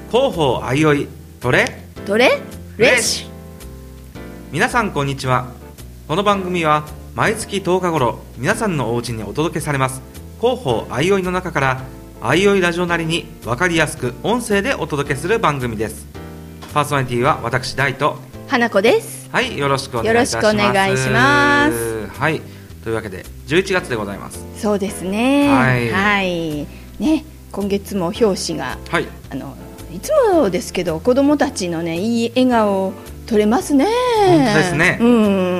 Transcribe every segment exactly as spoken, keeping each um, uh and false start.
広報あいおいトレトレフレッシュ。 皆さんこんにちは。この番組は毎月とおか頃皆さんのお家にお届けされます広報あいおいの中からあいおいラジオなりに分かりやすく音声でお届けする番組です。パーソナリティは私大と花子です。 はい、よろしくお願いいたします。 よろしくお願いします。 はい、というわけでじゅういちがつでございます。 そうですね。 はい、 はい、ね、今月も表紙が、 はい、 あのいつもですけど子どもたちのねいい笑顔を撮れますね。 本当ですね。 うん、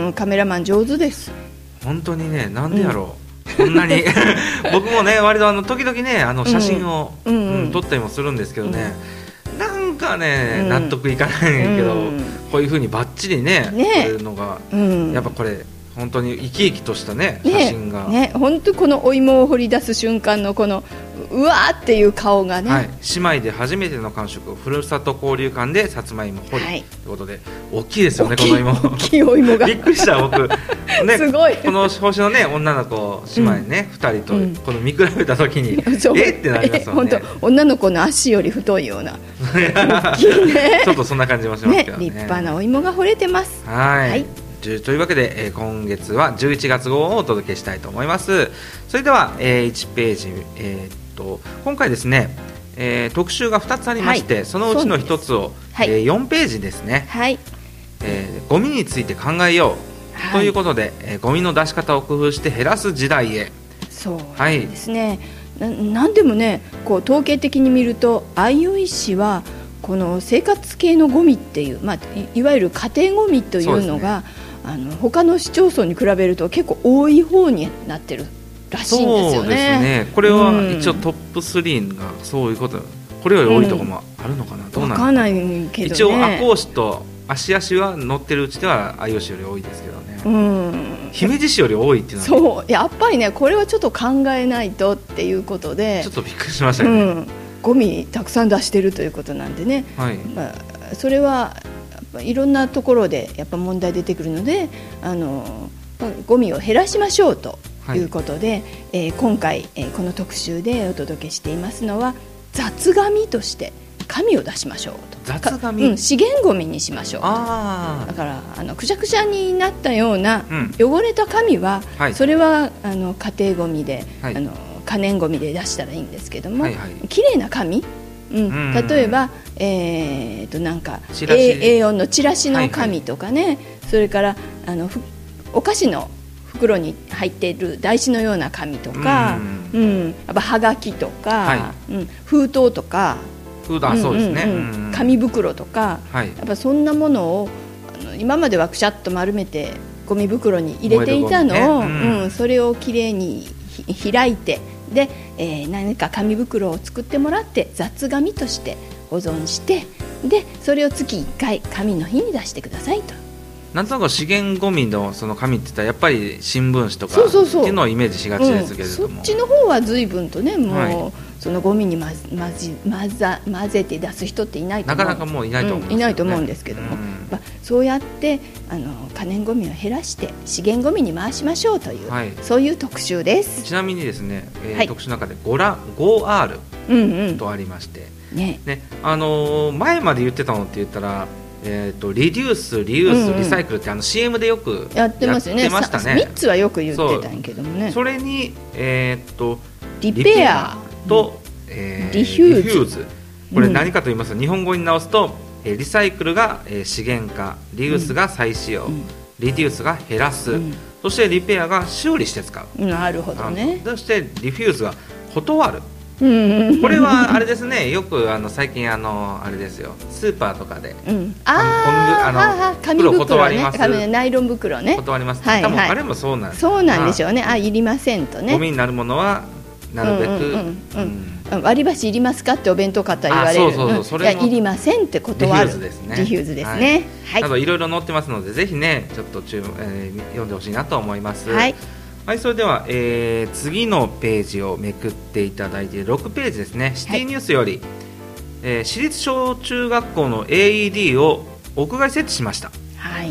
カメラマン上手です。 本当にね、なんでやろう、うん、こんなに僕もね割とあの時々ねあの写真を、うんうんうん、撮ったりもするんですけどね、うん、なんかね、うん、納得いかないけど、うん、こういう風にバッチリねね撮れるのが、 うん、 やっぱこれ本当に生き生きとしたね写真が、 ねね、本当このお芋を掘り出す瞬間のこのうわーっていう顔がね、 はい、姉妹で初めての感触ふるさと交流館でさつまいも掘り、はい、ということで大きいですよね、この芋大きいお芋がびっくりした僕、ね、 すごいこの星の、ね、女の子姉妹ね、うん、ふたりとこの見比べた時に、うん、えってなりますよね。 本当女の子の足より太いような大きい、ね、 ちょっとそんな感じもしますけど ね, ね立派なお芋が掘れてます。 はい、はいというわけで、えー、今月はじゅういちがつ号をお届けしたいと思います。それでは、えー、いちページ、えー、っと今回ですね、えー、特集がふたつありまして、はい、そのうちのひとつを、はい、えー、よんページですね、はい、えー、ゴミについて考えよう、はい、ということで、えー、ゴミの出し方を工夫して減らす時代へ。 そうですね、はい、な, なんでもねこう統計的に見るとあいおい市はこの生活系のゴミっていう、まあ、い, いわゆる家庭ゴミというのがあの他の市町村に比べると結構多い方になってるらしいんですよね。 そうですね、これは一応トップスリーがそういうこと、これより多いところもあるのかな、うん、どうなのか分かんないけどね。 一応赤穂市と芦屋市は乗ってるうちではあいおい市より多いですけどね、うん、姫路市より多いっていうのは、 そうやっぱりねこれはちょっと考えないとっていうことでちょっとびっくりしましたよね、うん、 ゴミたくさん出してるということなんでね、はい、まあ、それはいろんなところでやっぱ問題出てくるので、あのゴミを減らしましょうということで、はい、えー、今回、えー、この特集でお届けしていますのは雑紙として紙を出しましょうと。 雑紙、 うん、資源ゴミにしましょう。あだからあのくしゃくしゃになったような汚れた紙は、うん、はい、それはあの家庭ゴミで、はい、あの可燃ゴミで出したらいいんですけども、はいはい、きれいな紙、うん、うん、例えば、えー、となんか エーよん のチラシの紙とかね、はいはい、それからあのお菓子の袋に入っている台紙のような紙とか、うん、うん、やっぱはがきとか、はい、うん、封筒とか、 封筒、そうですね、うんうんうん、紙袋とか、はい、やっぱそんなものをあの今まではくしゃっと丸めてゴミ袋に入れていたのを、ね、うんうん、それをきれいに開いてで、えー、何か紙袋を作ってもらって雑紙として保存してでそれを月いっかい紙の日に出してくださいと。 なんとなく資源ゴミ の, その紙って言ったらやっぱり新聞紙とかっていうのをイメージしがちですけれども、 うん、そっちの方は随分とねもう、はい、そのゴミに混ぜ、混ぜ、混ぜて出す人っていないと思う、 なかなかもういないと思うんですよね、 うん、いないと思うんですけども、うん、まあ、そうやってあの可燃ゴミを減らして資源ゴミに回しましょうという、はい、そういう特集です。 ちなみにですね、えーはい、特集の中で ごアール とありまして、うんうん、ねね、あのー、前まで言ってたのって言ったらえー、とリデュース、リユース、うんうん、リサイクルって、あの シーエム でよくやってますよね。 みっつはよく言ってたんやけどもね。 そ, それに、えー、とリペアと、えー、 リフューズ、 リフューズ、これ何かと言いますと、うん、日本語に直すと、えー、リサイクルが、えー、資源化、リユースが再使用、うん、リデュースが減らす、うん、そしてリペアが修理して使う。 なるほどね。 そしてリフューズが断る。これはあれですね、よくあの最近あのあれですよ、スーパーとかで、うん、 ああ紙袋断ります、 ね、ナイロン袋ね、 断ります、はいはい、多分あれもそうなんです。 そうなんでしょうね。あ、いりませんとね、 ゴミになるものはなるべく、うんうんうん、割り箸いりますかってお弁当買ったら言われる。 そうそうそう、それもいやいりませんって断る。 リフューズですね。 リフューズですね。 はい。などいろいろ載ってますので、ぜひねちょっと注、えー、読んでほしいなと思います。はい。はい、それでは、えー、次のページをめくっていただいてろくページですね。シティニュースより、はい、えー、私立小中学校の エーイーディー を屋外設置しました。 はい、 、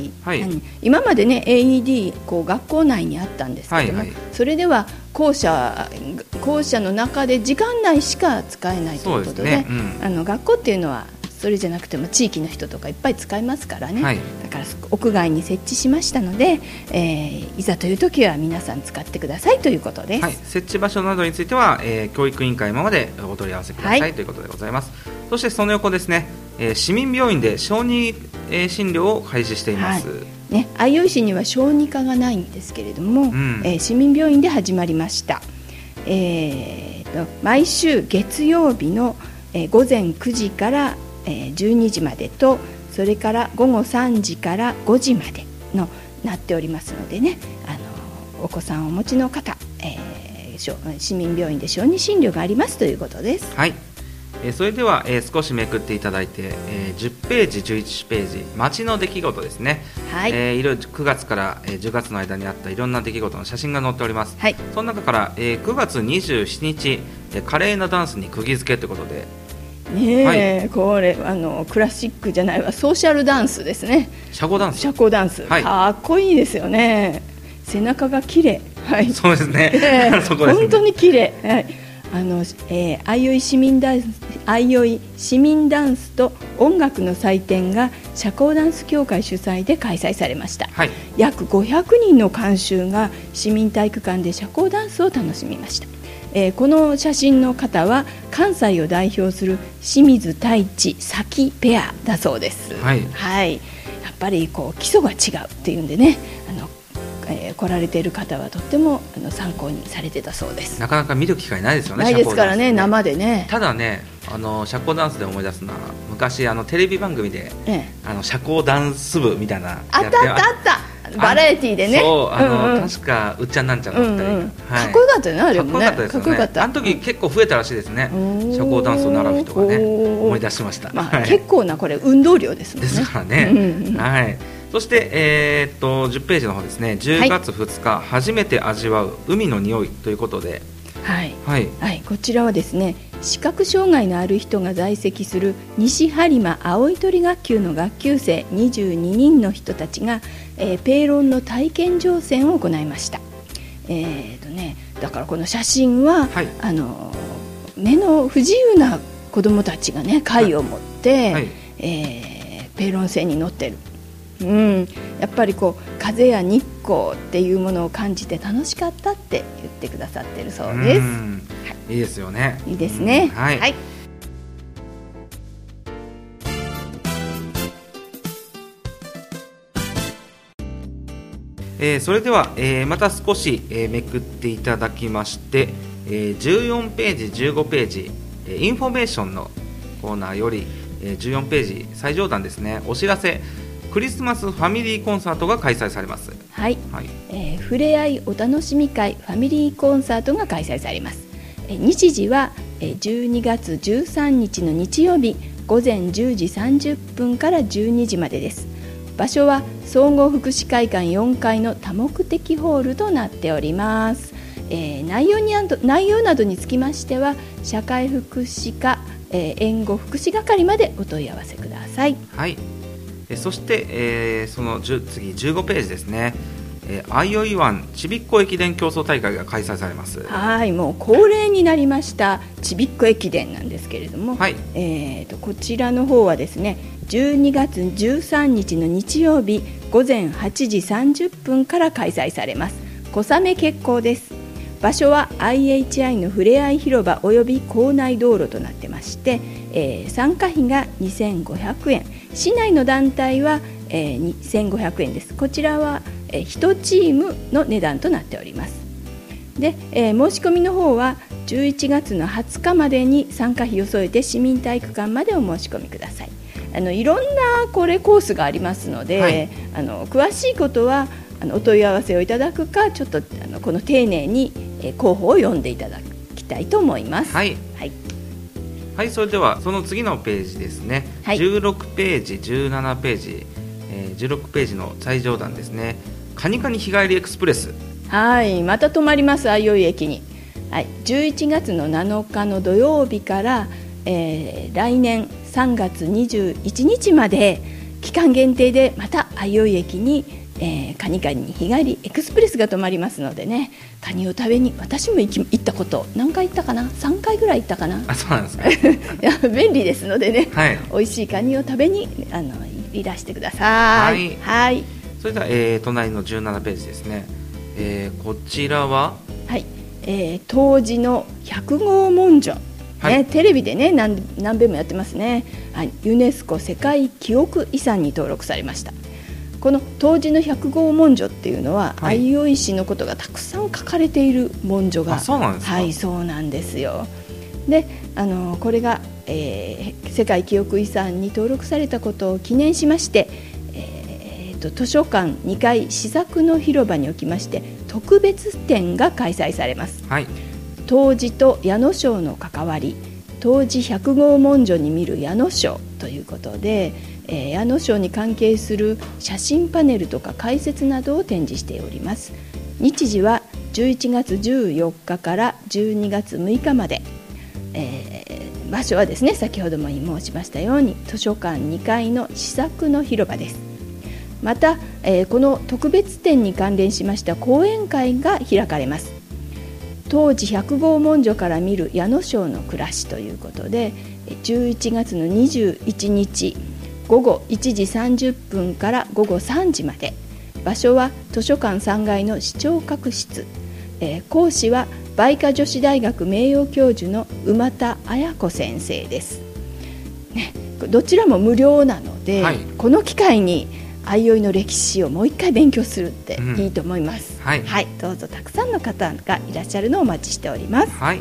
はい、今までね エーイーディー こう学校内にあったんですけども、はいはい、それでは校舎校舎の中で時間内しか使えないということで、ねうん、あの学校っていうのはそれじゃなくても地域の人とかいっぱい使いますからね、はい、だから屋外に設置しましたので、えー、いざという時は皆さん使ってくださいということです、はい、 設置場所などについては、えー、教育委員会までお問い合わせください、はい、ということでございます。そしてその横ですね、えー、市民病院で小児、えー、診療を開始しています、はいね、相生市には小児科がないんですけれども、うんえー、市民病院で始まりました、えー、と毎週月曜日の、えー、午前くじからじゅうにじまでと、それから午後さんじからごじまでのなっておりますのでね、あのお子さんをお持ちの方、えー、市民病院で小児診療がありますということです。 はい、えー、それでは、えー、少しめくっていただいて、えー、じゅっページじゅういちページ街の出来事ですね、はいえー、いろいろくがつからじゅうがつの間にあったいろんな出来事の写真が載っております、はい、その中から、えー、くがつにじゅうしちにち、えー、華麗なダンスに釘付けということでねえ、はい、これあのクラシックじゃないわ、ソーシャルダンスですね。 社交ダンス。 社交ダンス、はい、かっこいいですよね。背中が綺麗、はい、 そうですね、 えー、そこですね、本当に綺麗、はい、あの、えー、相生市民ダンス相生市民ダンスと音楽の祭典が社交ダンス協会主催で開催されました、はい、約ごひゃくにんの観衆が市民体育館で社交ダンスを楽しみました。えー、この写真の方は関西を代表する清水太一咲ペアだそうです、はいはい、やっぱりこう基礎が違うっていうんでね、あの、えー、来られている方はとってもあの参考にされてたそうです。 なかなか見る機会ないですよね。 ないですからね、生でね。 ただね、あの社交ダンスで思い出すのは昔あのテレビ番組で、ええ、あの社交ダンス部みたいなあったあったあったバラエティーでね、 そうあの、うんうん、確かうっちゃんなんちゃんだったり、うんうんはい、 かっこよかったよね、あれもね。 かっこよかったですよね。あの時結構増えたらしいですね、社交ダンスを習う人がね。思い出しました、 まあはい、結構なこれ運動量ですもんね。 ですからね、うんうん、はい、そして、えー、っとじゅっページの方ですね、じゅうがつふつか、はい、初めて味わう海の匂いということで、 はいはいはい、こちらはですね、視覚障害のある人が在籍する西播磨青い鳥学級の学級生にじゅうににんの人たちが、えー、ペーロンの体験乗船を行いました、えーとね、だからこの写真は、はい、あの目の不自由な子どもたちがね貝を持って、はいえー、ペーロン船に乗ってる、うん、やっぱりこう風や日光っていうものを感じて楽しかったって言ってくださってるそうです。 うんいいですよね。 いいですね。はい。はい、 えー、それでは、えー、また少し、えー、めくっていただきまして、えー、じゅうよんページじゅうごページ、えー、インフォメーションのコーナーより、えー、じゅうよんページ最上段ですね、お知らせ、クリスマスファミリーコンサートが開催されます。 はい、はいえー、ふれあいお楽しみ会ファミリーコンサートが開催されます。日時はじゅうにがつじゅうさんにちの日曜日午前じゅうじさんじゅっぷんからじゅうにじまでです。場所は総合福祉会館よんかいの多目的ホールとなっております。えー、内容に内容などにつきましては社会福祉課、えー、援護福祉係までお問い合わせください。 はい、えそして、えー、その次じゅうごページですね、えー、相生湾ちびっこ駅伝競争大会が開催されます。 はい、もう恒例になりましたちびっこ駅伝なんですけれども、はいえー、とこちらの方はですねじゅうにがつじゅうさんにちの日曜日午前はちじさんじゅっぷんから開催されます。小雨決行です。場所は アイエイチアイ のふれあい広場および構内道路となってまして、えー、参加費がにせんごひゃくえん、市内の団体は、えー、にせんごひゃくえんです。こちらは、えー、いちチームの値段となっております。で、えー、申し込みの方はじゅういちがつのはつかまでに参加費を添えて市民体育館までお申し込みください。あのいろんなこれコースがありますので、はい、あの詳しいことはあのお問い合わせをいただくか、ちょっとあのこの丁寧に、えー、候補を読んでいただきたいと思います。 はい、はいはい、それではその次のページですね、はい、じゅうろくページじゅうななページ、えー、じゅうろくページの最上段ですね、カニカニ日帰りエクスプレス、 はい、また止まります相生駅に、はい、じゅういちがつのなのかの土曜日から、えー、来年さんがつにじゅういちにちまで期間限定でまた相生駅に、えー、カニ館に日帰りエクスプレスが止まりますのでね、カニを食べに私も 行, き行ったこと何回行ったかな、さんかいぐらい行ったかな。 あ、そうなんですか。 いや便利ですのでね、 はい、 美味しいカニを食べにあのいらしてください。はい、はい、 それでは、えー、隣のじゅうななページですね、えー、こちらは、 はい、えー、当時の百号文書、はい、ね、テレビでね 何, 何遍もやってますね、はい、ユネスコ世界記憶遺産に登録されました。この当時の百号文書っていうのは、はい、相生市のことがたくさん書かれている文書が、 あ、そうなんですか。 はい、そうなんですよ。で、あのこれが、えー、世界記憶遺産に登録されたことを記念しまして、えー、と図書館にかい試作の広場におきまして特別展が開催されます。 はい、 当時と矢野賞の関わり、当時百号文書に見る矢野賞ということで、えー、矢野賞に関係する写真パネルとか解説などを展示しております。日時はじゅういちがつじゅうよっかからじゅうにがつむいかまで、えー、場所はですね、先ほども申しましたように図書館にかいの試作の広場です。また、えー、この特別展に関連しました講演会が開かれます。当時百号文書から見る矢野賞の暮らしということで、じゅういちがつのにじゅういちにちごごいちじさんじゅっぷんからごごさんじまで、場所は図書館さんがいの視聴覚室、えー、講師は梅花女子大学名誉教授の馬田綾子先生です、ね、どちらも無料なので、はい、この機会に相生の歴史をもう一回勉強するっていいと思います、うん、はいはい、どうぞたくさんの方がいらっしゃるのをお待ちしております。 はい、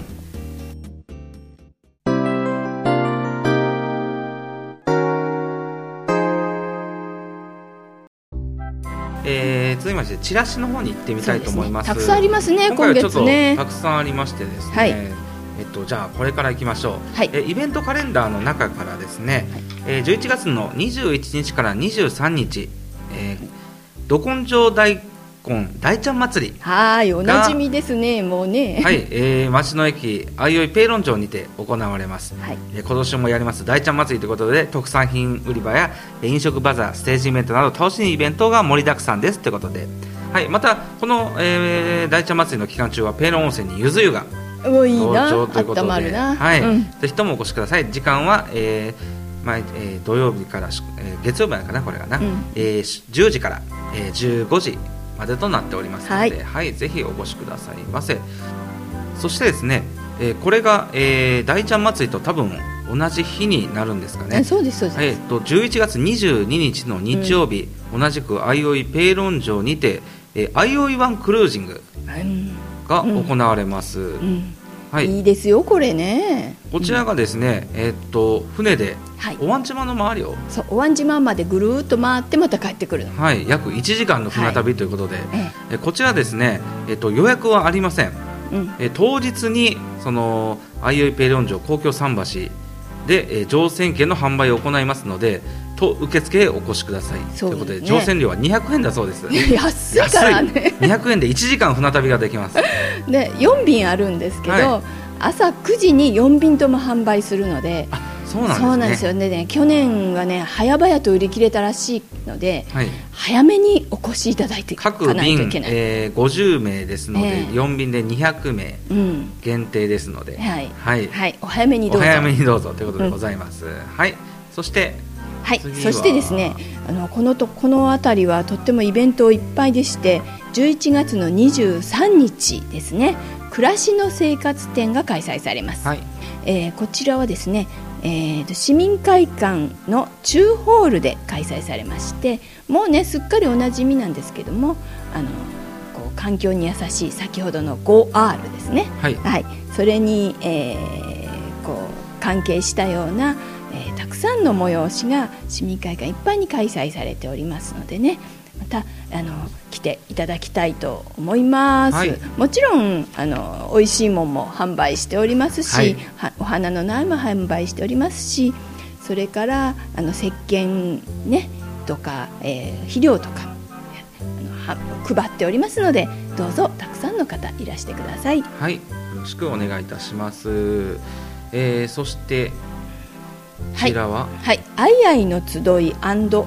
えー、続きましてチラシの方に行ってみたいと思います。 たくさんありますね、今月ね。 たくさんありましてですね、はい、えっと、じゃあこれから行きましょう、はい、えイベントカレンダーの中からですね、はい、えー、じゅういちがつのにじゅういちにちからにじゅうさんにち、えー、ど根性大根大ちゃん祭り、 はい、おなじみですね、もうね、 はい、えー、町の駅相生ペイロン町にて行われます、はい、えー、今年もやります大ちゃん祭りということで、特産品売り場や飲食バザー、ステージイベントなど楽しいイベントが盛りだくさんですということで、はい、またこの、えー、大ちゃん祭りの期間中はペイロン温泉にゆず湯が登場ということで、はい、うん、ぜひともお越しください。時間は、えーまあえー、土曜日から、えー、月曜日かな、これがな、うん、えー、じゅうじから、えー、じゅうごじまでとなっておりますので、はいはい、ぜひお越しくださいませ。そしてですね、えー、これが、えー、大ちゃん祭りと多分同じ日になるんですかね。 そうですそうです、 えー、とじゅういちがつにじゅうににちの日曜日、うん、同じく相生ペイロン城にて、えー、相生湾クルージングが行われます、うんうん、はい、 いいですよこれね。 こちらがですね、うん、えー、っと船でおわん島の周りを、 そう、おわん島までぐるーっと回ってまた帰ってくるの、 はい、約いちじかんの船旅ということで、はい、えこちらですね、えー、っと予約はありません、うん、えー、当日にその相生ペイロン城公共桟橋で、えー、乗船券の販売を行いますので、と受付へお越しください、ね、ということで乗船料はにひゃくえんだそうです。 安いからねにひゃくえんでいちじかん船旅ができます。 でよんびんあるんですけど、はい、朝くじによんびんとも販売するので、 あ、そうなんですね。 そうなんですよね。去年はね早々と売り切れたらしいので、はい、早めにお越しいただいていかないといけない。 各便、えー、ごじゅうめいですので、えー、よんびんでにひゃくめい限定ですので、うん、はいはいはい、お早めにどうぞ、 お早めにどうぞということでございます、うん、はい。そしてはい、そしてですね、あのこのとこの辺りはとってもイベントいっぱいでして、じゅういちがつのにじゅうさんにちですね、暮らしの生活展が開催されます、はい、えー、こちらはですね、えー、市民会館の中ホールで開催されまして、もうねすっかりおなじみなんですけども、あのこう環境に優しい先ほどの ごアール ですね、はい、はい、それに、えー、こう関係したようなえー、たくさんの催しが市民会館いっぱいに開催されておりますのでね、またあの来ていただきたいと思います、はい、もちろんあの美味しいものも販売しておりますし、はい、はお花の苗も販売しておりますし、それからあの石鹸、ね、とか、えー、肥料とかあのは配っておりますので、どうぞたくさんの方いらしてください。 はい、よろしくお願いいたします、えー、そしてこちらは、 はいはい、アイアイの集い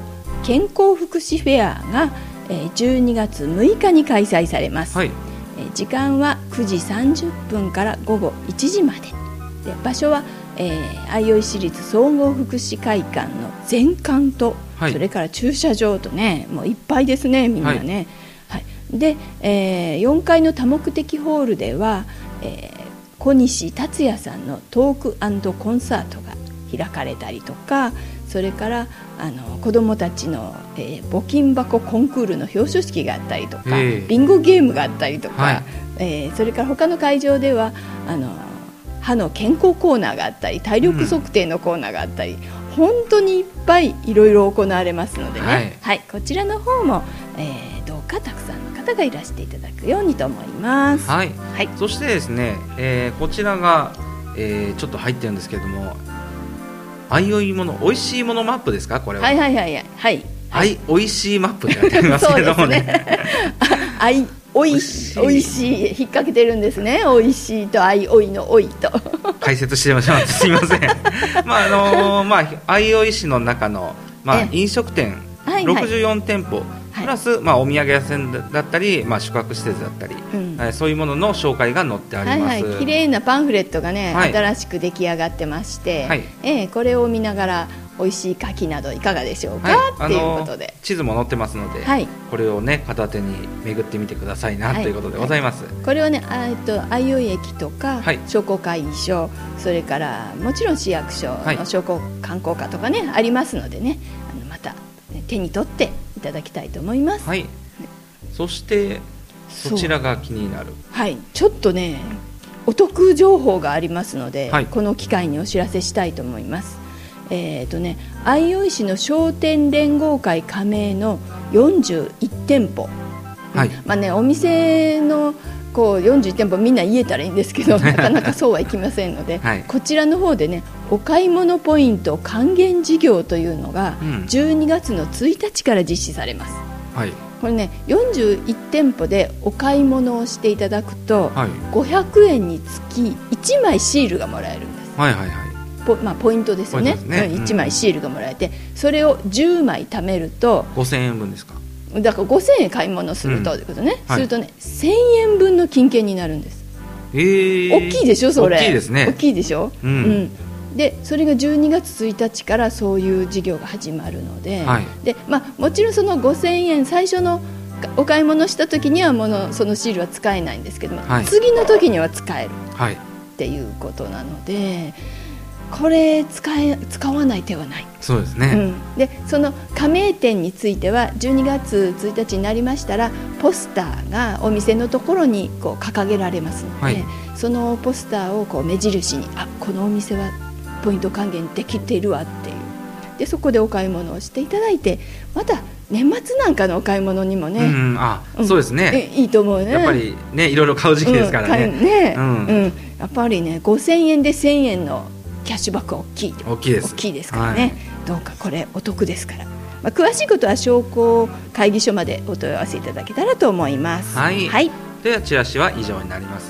健康福祉フェアが、えー、じゅうにがつむいかに開催されます、はい、えー、時間はくじさんじゅっぷんからごごいちじまで、で場所は、えー、相生市立総合福祉会館の全館と、はい、それから駐車場とね、もういっぱいですね、みんなね、はいはい、で、えー、よんかいの多目的ホールでは、えー、小西達也さんのトーク&コンサートが開かれたりとか、それからあの子どもたちの、えー、募金箱コンクールの表彰式があったりとか、ビンゴゲームがあったりとか、はい、えー、それから他の会場ではあの歯の健康コーナーがあったり、体力測定のコーナーがあったり、うん、本当にいっぱいいろいろ行われますのでね、はいはい、こちらの方も、えー、どうかたくさんの方がいらしていただくようにと思います、 はいはい、そしてですね、えー、こちらが、えー、ちょっと入ってるんですけれども、あいおいものおいしいものマップですか、これは。 はいはいはいはい、 あいおいしいマップって書いてありますけどもねあいおいしい、おいしい引っ掛けてるんですね。おいしいとあいおいのおいと解説してしまってすみませんまああのー、まああいおい市の中の、まあ、飲食店ろくじゅうよんてんぽ、プラス、まあ、お土産屋さんだったり、まあ、宿泊施設だったり、うん、えー、そういうものの紹介が載ってあります。 はいはい、綺麗なパンフレットがね、はい、新しく出来上がってまして、はい、えー、これを見ながら美味しい牡蠣などいかがでしょうか、はい、っていうことで地図も載ってますので、はい、これをね片手に巡ってみてくださいな、はい、ということでございます、はい、 これはね、あと相生駅とか、はい、商工会議所、それからもちろん市役所の商工観光課とかね、ありますのでね、あのまた、ね、手に取っていただきたいと思います、 はい、そしてそちらが気になる、 はい、ちょっとねお得情報がありますので、はい、この機会にお知らせしたいと思います。えーとね、相生市の商店連合会加盟のよんじゅういちてんぽ、はい、まあね、お店のこうよんじゅういちてんぽみんな言えたらいいんですけどなかなかそうはいきませんので、はい、こちらの方でねお買い物ポイント還元事業というのがじゅうにがつのついたちから実施されます、はい、これねよんじゅういちてんぽでお買い物をしていただくと、はい、ごひゃくえんにつきいちまいシールがもらえるんです、はいはいはい、ポ, まあ、ポイントですよ ね, ね、うん、いちまいシールがもらえて、それをじゅうまい貯めるとごせんえんぶんですか。 だからごせんえん買い物すると、うん、いうことね、はい、するとねせんえんぶんの金券になるんです。 えー、 大きいでしょそれ。 大きいですね。 大きいでしょ、うんうん、でそれがじゅうにがつついたちからそういう事業が始まるので、はい、でまあ、もちろんそのごせんえん最初のお買い物した時にはものそのシールは使えないんですけども、はい、次の時には使える、はい、っていうことなので、これ使え使わない手はない。 そうですね、 うん、でその加盟店についてはじゅうにがつついたちになりましたらポスターがお店のところにこう掲げられますので、はい、そのポスターをこう目印に、あ、このお店はポイント還元できているわっていう、でそこでお買い物をしていただいて、また年末なんかのお買い物にもね、うん、 あ、うん、そうですね、 いいと思うね。 やっぱりね、いろいろ買う時期ですからね、 うんね、うんうん、やっぱりねごせんえんでせんえんのキャッシュバックは大きい大きいです、 大きいですからね、はい、どうかこれお得ですから、まあ、詳しいことは商工会議所までお問い合わせいただけたらと思います。 はい、はい、ではチラシは以上になります。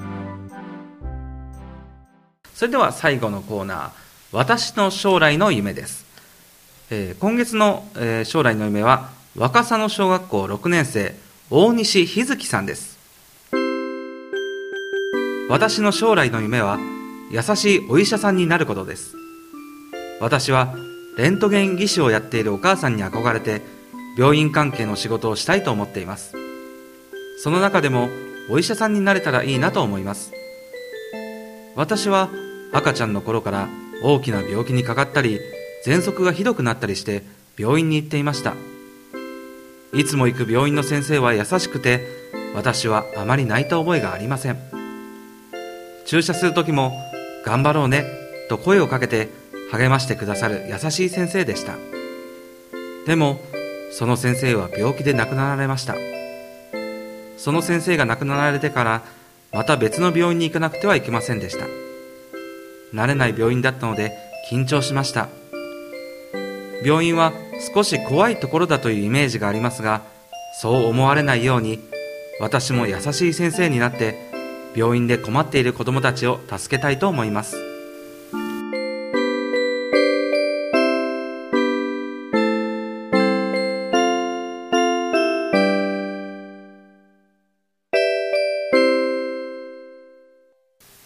それでは最後のコーナー、私の将来の夢です。えー、今月の、えー、将来の夢は若狭野小学校ろくねんせい大西日月さんです。私の将来の夢は優しいお医者さんになることです。私はレントゲン技師をやっているお母さんに憧れて病院関係の仕事をしたいと思っています。その中でもお医者さんになれたらいいなと思います。私は赤ちゃんの頃から大きな病気にかかったり喘息がひどくなったりして病院に行っていました。いつも行く病院の先生は優しくて私はあまり泣いた覚えがありません。注射する時も頑張ろうねと声をかけて励ましてくださる優しい先生でした。でもその先生は病気で亡くなられました。その先生が亡くなられてからまた別の病院に行かなくてはいけませんでした。慣れない病院だったので緊張しました。病院は少し怖いところだというイメージがありますが、そう思われないように私も優しい先生になって病院で困っている子どもたちを助けたいと思います。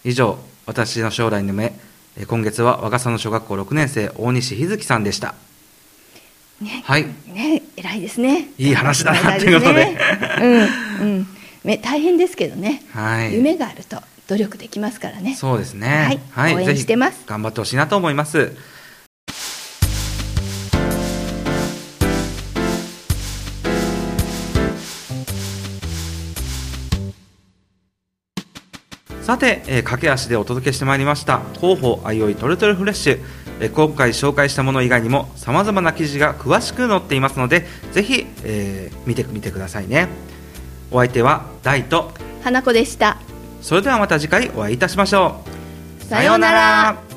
以上、私の将来の夢、今月は若狭の小学校ろくねん生大西日月さんでした。 ね、はい、ね、偉いですね。 いい話だなということで、 うんうん、ね、大変ですけどね、はい、夢があると努力できますからね。 そうですね、 はい、はい、応援してます。 頑張ってほしいなと思います。さて、えー、駆け足でお届けしてまいりました広報あいおいトルトルフレッシュ、えー、今回紹介したもの以外にもさまざまな記事が詳しく載っていますので、ぜひ、えー、見てみてくださいね。お相手は大と花子でした。 それではまた次回お会いいたしましょう。 さようなら。